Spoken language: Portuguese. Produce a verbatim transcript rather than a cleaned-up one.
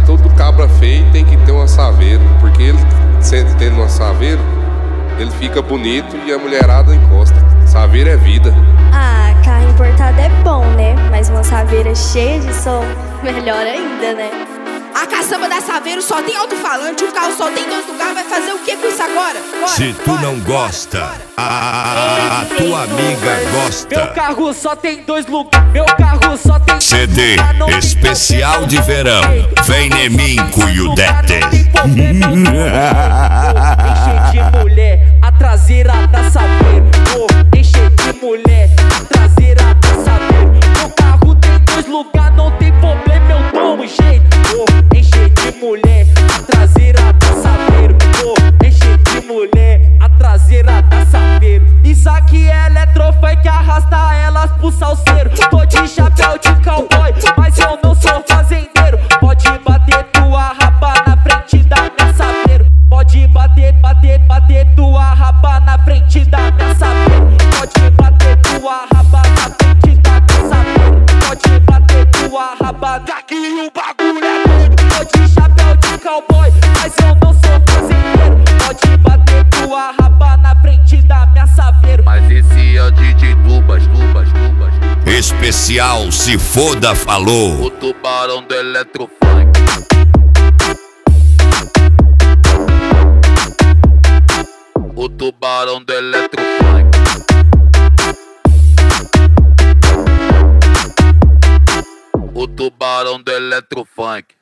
todo cabra feio tem que ter um assaveiro, porque ele, sendo tendo um assaveiro, ele fica bonito e a mulherada encosta. Saveiro é vida. Ah, carro importado é bom, né? Mas uma saveira cheia de som, melhor ainda, né? A caçamba da Saveiro só tem alto-falante, o carro só tem dois lugares, vai fazer o que com isso agora? Bora, Se tu bora, não gosta, bora, a, a, a tua amiga gosta. Meu carro só tem dois lugares, meu carro só tem C D especial de verão, vem em mim, cuiudete. Enche de mulher, a traseira da Saveiro. Enche de mulher, a traseira da Saveiro. Meu carro tem dois lugares, não tem problema, eu dou um jeito. Enche de mulher, a traseira da Saveiro. Enche de mulher, a traseira da Saveiro. Isso aqui é eletrofunk, arrasta elas pro salseiro. Tô de chapéu de cowboy, mas eu não sou fazendeiro. Pode bater tua raba na frente da minha Saveiro. Pode bater, bater, bater tua raba na frente da minha Saveiro. Pode bater tua raba na frente da minha Saveiro. Pode bater tua raba, daqui o bagulho é doido. Tô de chapéu de cowboy, mas eu não sou fazendeiro. Pode bater tua raba na frente da minha Saveiro. Mas esse é o D J Tubas, Tubas, Tubas. Especial Se Foda falou. O tubarão do eletrofunk. O tubarão do eletrofunk. O tubarão do eletrofunk.